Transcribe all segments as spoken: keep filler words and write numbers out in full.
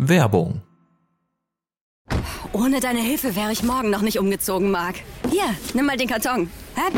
Werbung. Ohne deine Hilfe wäre ich morgen noch nicht umgezogen, Marc. Hier, nimm mal den Karton. Hä?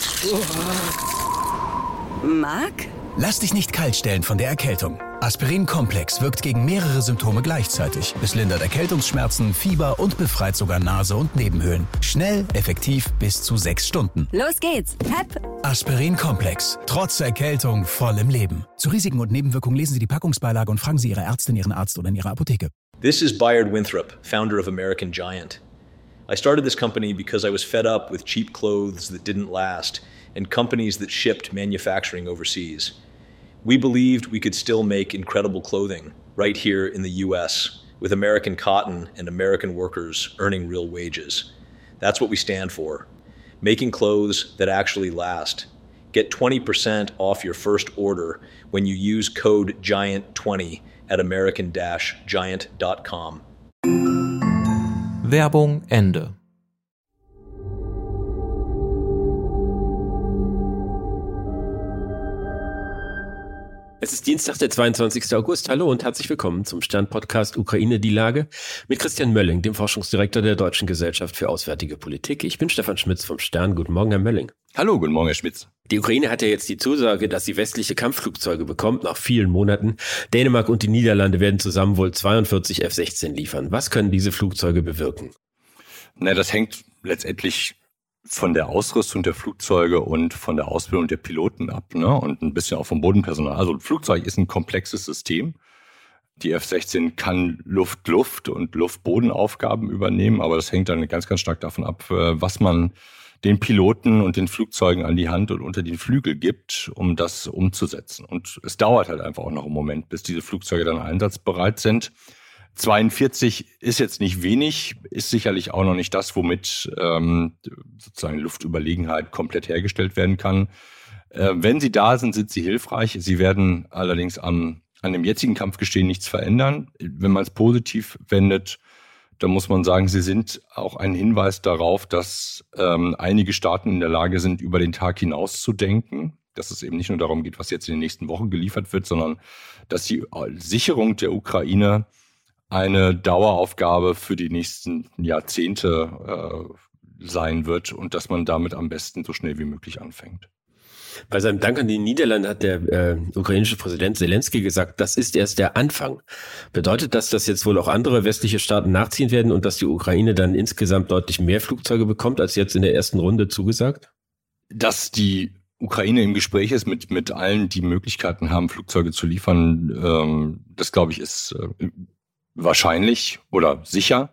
Marc? Lass dich nicht kalt stellen von der Erkältung. Aspirin Complex wirkt gegen mehrere Symptome gleichzeitig. Es lindert Erkältungsschmerzen, Fieber und befreit sogar Nase und Nebenhöhlen. Schnell, effektiv, bis zu sechs Stunden. Los geht's. Hep. Aspirin Complex. Trotz Erkältung voll im Leben. Zu Risiken und Nebenwirkungen lesen Sie die Packungsbeilage und fragen Sie Ihre Ärztin, Ihren Arzt oder in Ihrer Apotheke. This is Bayard Winthrop, founder of American Giant. I started this company because I was fed up with cheap clothes that didn't last and companies that shipped manufacturing overseas. We believed we could still make incredible clothing right here in the U S with American cotton and American workers earning real wages. That's what we stand for. Making clothes that actually last. Get twenty percent off your first order when you use code giant twenty at american dash giant dot com. Werbung Ende. Es ist Dienstag, der zweiundzwanzigster August. Hallo und herzlich willkommen zum Stern-Podcast Ukraine die Lage mit Christian Mölling, dem Forschungsdirektor der Deutschen Gesellschaft für Auswärtige Politik. Ich bin Stefan Schmitz vom Stern. Guten Morgen, Herr Mölling. Hallo, guten Morgen, Herr Schmitz. Die Ukraine hat ja jetzt die Zusage, dass sie westliche Kampfflugzeuge bekommt nach vielen Monaten. Dänemark und die Niederlande werden zusammen wohl zweiundvierzig F sechzehn liefern. Was können diese Flugzeuge bewirken? Na, das hängt letztendlich von der Ausrüstung der Flugzeuge und von der Ausbildung der Piloten ab, ne? Und ein bisschen auch vom Bodenpersonal. Also ein Flugzeug ist ein komplexes System. Die F sechzehn kann Luft-Luft und Luft-Boden-Aufgaben übernehmen, aber das hängt dann ganz, ganz stark davon ab, was man den Piloten und den Flugzeugen an die Hand und unter den Flügel gibt, um das umzusetzen. Und es dauert halt einfach auch noch einen Moment, bis diese Flugzeuge dann einsatzbereit sind. zweiundvierzig ist jetzt nicht wenig, ist sicherlich auch noch nicht das, womit ähm, sozusagen Luftüberlegenheit komplett hergestellt werden kann. Äh, wenn sie da sind, sind sie hilfreich. Sie werden allerdings am, an dem jetzigen Kampfgeschehen nichts verändern. Wenn man es positiv wendet, dann muss man sagen, sie sind auch ein Hinweis darauf, dass ähm, einige Staaten in der Lage sind, über den Tag hinaus zu denken. Dass es eben nicht nur darum geht, was jetzt in den nächsten Wochen geliefert wird, sondern dass die Sicherung der Ukraine eine Daueraufgabe für die nächsten Jahrzehnte äh, sein wird und dass man damit am besten so schnell wie möglich anfängt. Bei seinem Dank an die Niederlande hat der äh, ukrainische Präsident Zelensky gesagt, das ist erst der Anfang. Bedeutet das, dass jetzt wohl auch andere westliche Staaten nachziehen werden und dass die Ukraine dann insgesamt deutlich mehr Flugzeuge bekommt, als jetzt in der ersten Runde zugesagt? Dass die Ukraine im Gespräch ist mit mit allen, die Möglichkeiten haben, Flugzeuge zu liefern, ähm, das glaube ich ist äh, wahrscheinlich oder sicher.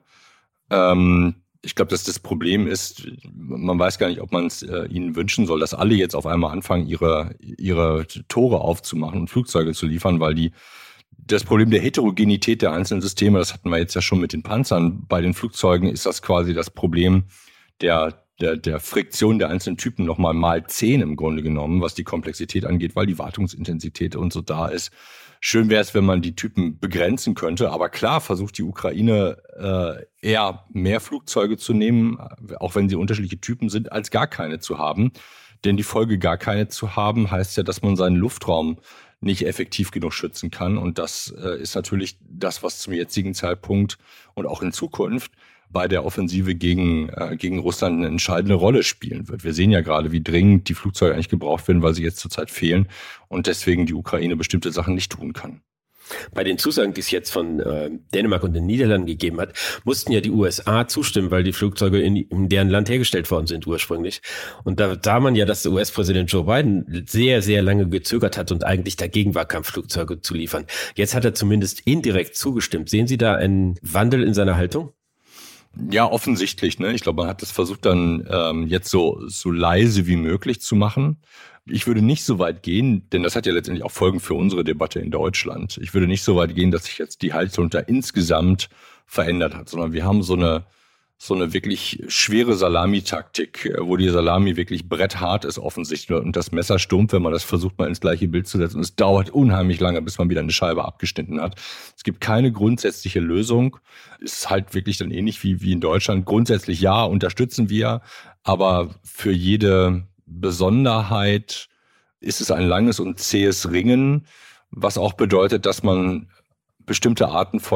Ähm, ich glaube, dass das Problem ist, man weiß gar nicht, ob man es äh, ihnen wünschen soll, dass alle jetzt auf einmal anfangen, ihre ihre Tore aufzumachen und Flugzeuge zu liefern, weil die das Problem der Heterogenität der einzelnen Systeme, das hatten wir jetzt ja schon mit den Panzern. Bei den Flugzeugen ist das quasi das Problem der der der Friktion der einzelnen Typen nochmal mal zehn im Grunde genommen, was die Komplexität angeht, weil die Wartungsintensität und so da ist. Schön wäre es, wenn man die Typen begrenzen könnte. Aber klar versucht die Ukraine äh, eher mehr Flugzeuge zu nehmen, auch wenn sie unterschiedliche Typen sind, als gar keine zu haben. Denn die Folge, gar keine zu haben, heißt ja, dass man seinen Luftraum nicht effektiv genug schützen kann. Und das äh, ist natürlich das, was zum jetzigen Zeitpunkt und auch in Zukunft bei der Offensive gegen, äh, gegen Russland eine entscheidende Rolle spielen wird. Wir sehen ja gerade, wie dringend die Flugzeuge eigentlich gebraucht werden, weil sie jetzt zurzeit fehlen und deswegen die Ukraine bestimmte Sachen nicht tun kann. Bei den Zusagen, die es jetzt von äh, Dänemark und den Niederlanden gegeben hat, mussten ja die U S A zustimmen, weil die Flugzeuge in, in deren Land hergestellt worden sind ursprünglich. Und da sah man ja, dass der U S-Präsident Joe Biden sehr, sehr lange gezögert hat und eigentlich dagegen war, Kampfflugzeuge zu liefern. Jetzt hat er zumindest indirekt zugestimmt. Sehen Sie da einen Wandel in seiner Haltung? Ja, offensichtlich. Ne? Ich glaube, man hat das versucht dann ähm, jetzt so so leise wie möglich zu machen. Ich würde nicht so weit gehen, denn das hat ja letztendlich auch Folgen für unsere Debatte in Deutschland. Ich würde nicht so weit gehen, dass sich jetzt die Haltung da insgesamt verändert hat, sondern wir haben so eine so eine wirklich schwere Salamitaktik, wo die Salami wirklich bretthart ist offensichtlich und das Messer stumpf, wenn man das versucht, mal ins gleiche Bild zu setzen. Und es dauert unheimlich lange, bis man wieder eine Scheibe abgeschnitten hat. Es gibt keine grundsätzliche Lösung. Es ist halt wirklich dann ähnlich wie, wie in Deutschland. Grundsätzlich ja, unterstützen wir, aber für jede Besonderheit ist es ein langes und zähes Ringen, was auch bedeutet, dass man bestimmte Arten von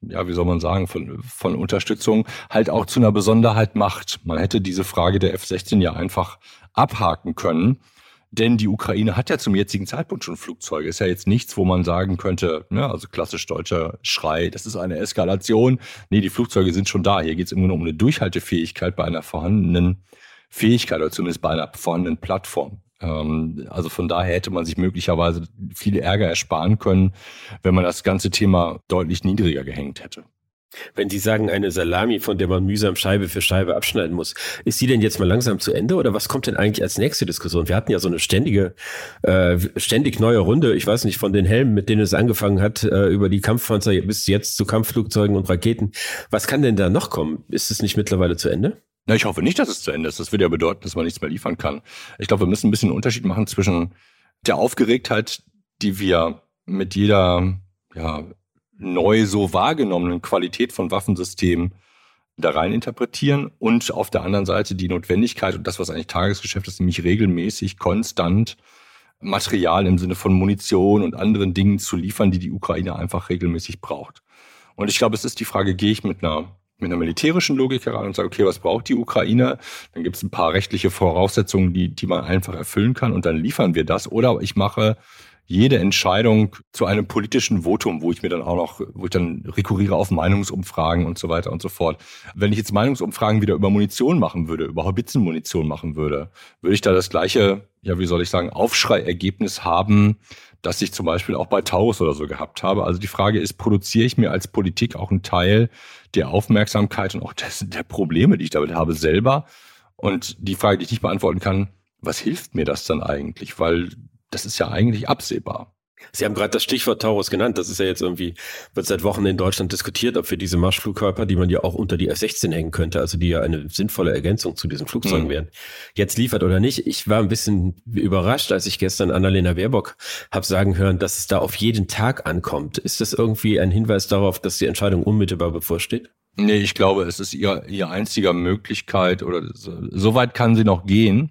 ja, wie soll man sagen, von, von Unterstützung halt auch zu einer Besonderheit macht. Man hätte diese Frage der F sechzehn ja einfach abhaken können, denn die Ukraine hat ja zum jetzigen Zeitpunkt schon Flugzeuge. Ist ja jetzt nichts, wo man sagen könnte, ne, also klassisch deutscher Schrei, das ist eine Eskalation. Nee, die Flugzeuge sind schon da. Hier geht es immer nur um eine Durchhaltefähigkeit bei einer vorhandenen Fähigkeit oder zumindest bei einer vorhandenen Plattform. Also von daher hätte man sich möglicherweise viel Ärger ersparen können, wenn man das ganze Thema deutlich niedriger gehängt hätte. Wenn Sie sagen, eine Salami, von der man mühsam Scheibe für Scheibe abschneiden muss, ist die denn jetzt mal langsam zu Ende oder was kommt denn eigentlich als nächste Diskussion? Wir hatten ja so eine ständige, äh, ständig neue Runde, ich weiß nicht, von den Helmen, mit denen es angefangen hat, äh, über die Kampfpanzer bis jetzt zu Kampfflugzeugen und Raketen. Was kann denn da noch kommen? Ist es nicht mittlerweile zu Ende? Na, ich hoffe nicht, dass es zu Ende ist. Das würde ja bedeuten, dass man nichts mehr liefern kann. Ich glaube, wir müssen ein bisschen einen Unterschied machen zwischen der Aufgeregtheit, die wir mit jeder ja, neu so wahrgenommenen Qualität von Waffensystemen da rein interpretieren und auf der anderen Seite die Notwendigkeit und das, was eigentlich Tagesgeschäft ist, nämlich regelmäßig, konstant Material im Sinne von Munition und anderen Dingen zu liefern, die die Ukraine einfach regelmäßig braucht. Und ich glaube, es ist die Frage, gehe ich mit einer mit einer militärischen Logik heran und sage, okay, was braucht die Ukraine? Dann gibt es ein paar rechtliche Voraussetzungen, die, die man einfach erfüllen kann und dann liefern wir das. Oder ich mache jede Entscheidung zu einem politischen Votum, wo ich mir dann auch noch, wo ich dann rekurriere auf Meinungsumfragen und so weiter und so fort. Wenn ich jetzt Meinungsumfragen wieder über Munition machen würde, über Haubitzenmunition machen würde, würde ich da das gleiche, ja, wie soll ich sagen, Aufschreiergebnis haben, das ich zum Beispiel auch bei Taurus oder so gehabt habe. Also die Frage ist, produziere ich mir als Politik auch einen Teil der Aufmerksamkeit und auch des, der Probleme, die ich damit habe, selber? Und die Frage, die ich nicht beantworten kann, was hilft mir das dann eigentlich? Weil das ist ja eigentlich absehbar. Sie haben gerade das Stichwort Taurus genannt. Das ist ja jetzt irgendwie, wird seit Wochen in Deutschland diskutiert, ob wir diese Marschflugkörper, die man ja auch unter die F sechzehn hängen könnte, also die ja eine sinnvolle Ergänzung zu diesen Flugzeugen mhm. wären, jetzt liefert oder nicht. Ich war ein bisschen überrascht, als ich gestern Annalena Baerbock habe sagen hören, dass es da auf jeden Tag ankommt. Ist das irgendwie ein Hinweis darauf, dass die Entscheidung unmittelbar bevorsteht? Nee, ich glaube, es ist ihr, ihr einziger Möglichkeit oder so, so weit kann sie noch gehen,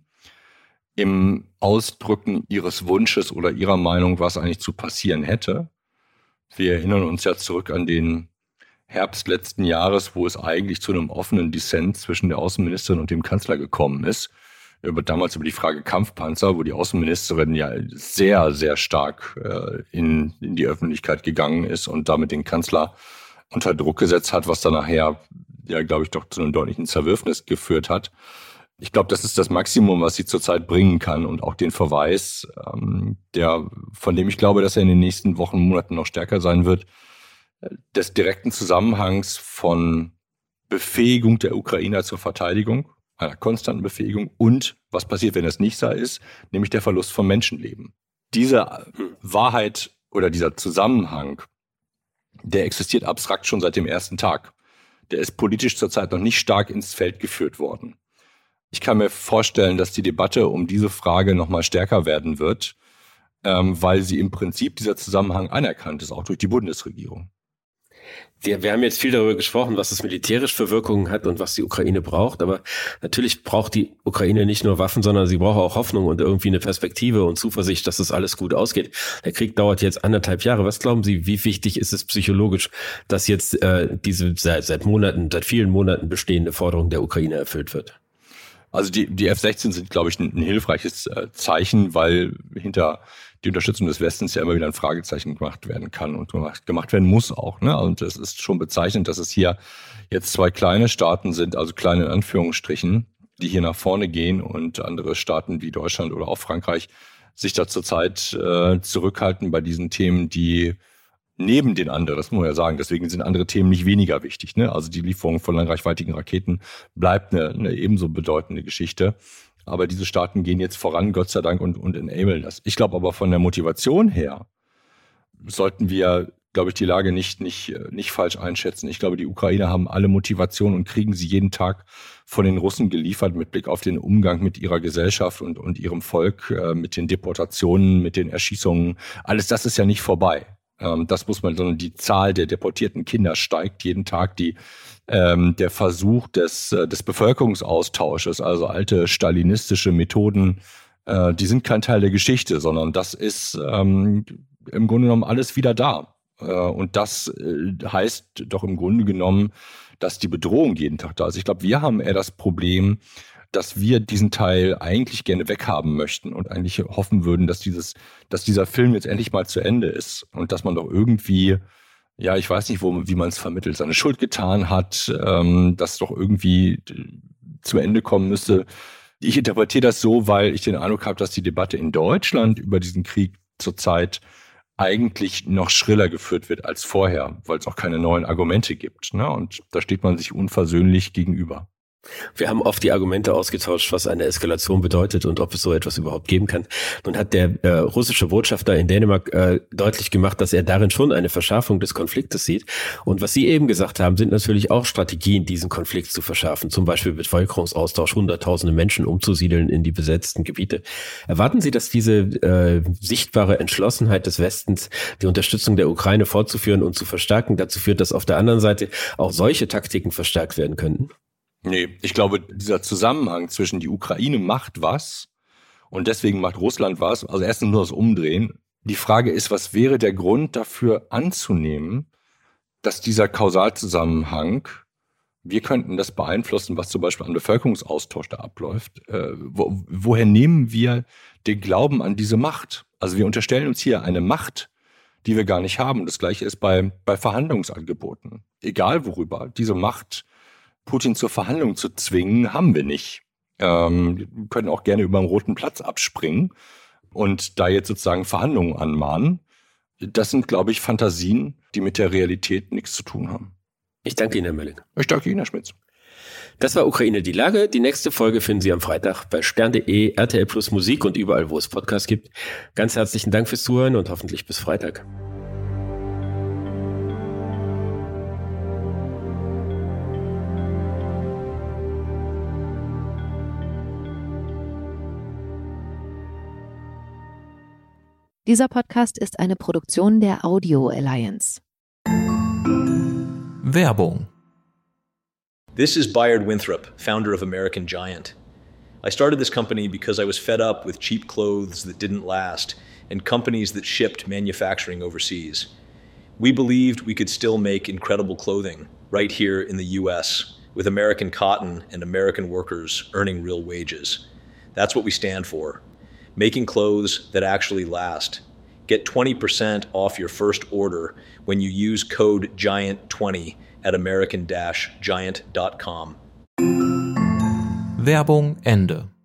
im Ausdrücken ihres Wunsches oder ihrer Meinung, was eigentlich zu passieren hätte. Wir erinnern uns ja zurück an den Herbst letzten Jahres, wo es eigentlich zu einem offenen Dissens zwischen der Außenministerin und dem Kanzler gekommen ist. Über, damals über die Frage Kampfpanzer, wo die Außenministerin ja sehr, sehr stark äh, in, in die Öffentlichkeit gegangen ist und damit den Kanzler unter Druck gesetzt hat, was dann nachher, ja, glaube ich, doch zu einem deutlichen Zerwürfnis geführt hat. Ich glaube, das ist das Maximum, was sie zurzeit bringen kann und auch den Verweis, ähm, der, von dem ich glaube, dass er in den nächsten Wochen, Monaten noch stärker sein wird, des direkten Zusammenhangs von Befähigung der Ukrainer zur Verteidigung, einer konstanten Befähigung und was passiert, wenn das nicht so ist, nämlich der Verlust von Menschenleben. Diese Wahrheit oder dieser Zusammenhang, der existiert abstrakt schon seit dem ersten Tag. Der ist politisch zurzeit noch nicht stark ins Feld geführt worden. Ich kann mir vorstellen, dass die Debatte um diese Frage noch mal stärker werden wird, ähm, weil sie im Prinzip dieser Zusammenhang anerkannt ist, auch durch die Bundesregierung. Wir, wir haben jetzt viel darüber gesprochen, was es militärisch für Wirkungen hat und was die Ukraine braucht. Aber natürlich braucht die Ukraine nicht nur Waffen, sondern sie braucht auch Hoffnung und irgendwie eine Perspektive und Zuversicht, dass das alles gut ausgeht. Der Krieg dauert jetzt anderthalb Jahre. Was glauben Sie, wie wichtig ist es psychologisch, dass jetzt äh, diese seit, seit Monaten, seit vielen Monaten bestehende Forderung der Ukraine erfüllt wird? Also die, die F sechzehn sind, glaube ich, ein, ein hilfreiches äh, Zeichen, weil hinter die Unterstützung des Westens ja immer wieder ein Fragezeichen gemacht werden kann und gemacht, gemacht werden muss auch. Ne? Und es ist schon bezeichnend, dass es hier jetzt zwei kleine Staaten sind, also kleine in Anführungsstrichen, die hier nach vorne gehen und andere Staaten wie Deutschland oder auch Frankreich sich da zurzeit äh, zurückhalten bei diesen Themen, die neben den anderen, das muss man ja sagen, deswegen sind andere Themen nicht weniger wichtig. Ne? Also die Lieferung von langreichweitigen Raketen bleibt eine, eine ebenso bedeutende Geschichte. Aber diese Staaten gehen jetzt voran, Gott sei Dank, und, und enablen das. Ich glaube aber von der Motivation her sollten wir, glaube ich, die Lage nicht, nicht, nicht falsch einschätzen. Ich glaube, die Ukrainer haben alle Motivation und kriegen sie jeden Tag von den Russen geliefert mit Blick auf den Umgang mit ihrer Gesellschaft und, und ihrem Volk, äh, mit den Deportationen, mit den Erschießungen. Alles das ist ja nicht vorbei. Das muss man, sondern die Zahl der deportierten Kinder steigt jeden Tag. Die, ähm, der Versuch des, des Bevölkerungsaustausches, also alte stalinistische Methoden, äh, die sind kein Teil der Geschichte, sondern das ist ähm, im Grunde genommen alles wieder da. Und das heißt doch im Grunde genommen, dass die Bedrohung jeden Tag da ist. Ich glaube, wir haben eher das Problem, dass wir diesen Teil eigentlich gerne weghaben möchten und eigentlich hoffen würden, dass dieses, dass dieser Film jetzt endlich mal zu Ende ist und dass man doch irgendwie, ja, ich weiß nicht, wo, wie man es vermittelt, seine Schuld getan hat, ähm, dass doch irgendwie zu Ende kommen müsste. Ich interpretiere das so, weil ich den Eindruck habe, dass die Debatte in Deutschland über diesen Krieg zurzeit eigentlich noch schriller geführt wird als vorher, weil es auch keine neuen Argumente gibt, ne? Und da steht man sich unversöhnlich gegenüber. Wir haben oft die Argumente ausgetauscht, was eine Eskalation bedeutet und ob es so etwas überhaupt geben kann. Nun hat der äh, russische Botschafter in Dänemark äh, deutlich gemacht, dass er darin schon eine Verschärfung des Konfliktes sieht. Und was Sie eben gesagt haben, sind natürlich auch Strategien, diesen Konflikt zu verschärfen. Zum Beispiel Bevölkerungsaustausch, hunderttausende Menschen umzusiedeln in die besetzten Gebiete. Erwarten Sie, dass diese äh, sichtbare Entschlossenheit des Westens, die Unterstützung der Ukraine fortzuführen und zu verstärken, dazu führt, dass auf der anderen Seite auch solche Taktiken verstärkt werden könnten? Nee, ich glaube, dieser Zusammenhang zwischen die Ukraine macht was und deswegen macht Russland was, also erstens nur das Umdrehen. Die Frage ist, was wäre der Grund dafür anzunehmen, dass dieser Kausalzusammenhang, wir könnten das beeinflussen, was zum Beispiel an Bevölkerungsaustausch da abläuft. Äh, wo, woher nehmen wir den Glauben an diese Macht? Also wir unterstellen uns hier eine Macht, die wir gar nicht haben. Das Gleiche ist bei, bei Verhandlungsangeboten. Egal worüber, diese Macht Putin zur Verhandlung zu zwingen, haben wir nicht. Ähm, wir können auch gerne über den Roten Platz abspringen und da jetzt sozusagen Verhandlungen anmahnen. Das sind, glaube ich, Fantasien, die mit der Realität nichts zu tun haben. Ich danke Ihnen, Herr Mölling. Ich danke Ihnen, Herr Schmitz. Das war Ukraine die Lage. Die nächste Folge finden Sie am Freitag bei stern punkt de, R T L Plus Musik und überall, wo es Podcasts gibt. Ganz herzlichen Dank fürs Zuhören und hoffentlich bis Freitag. Dieser Podcast ist eine Produktion der Audio Alliance. Werbung. This is Bayard Winthrop, founder of American Giant. I started this company because I was fed up with cheap clothes that didn't last and companies that shipped manufacturing overseas. We believed we could still make incredible clothing right here in the U S with American cotton and American workers earning real wages. That's what we stand for. Making clothes that actually last. Get twenty percent off your first order when you use code giant twenty at american dash giant dot com. Werbung Ende.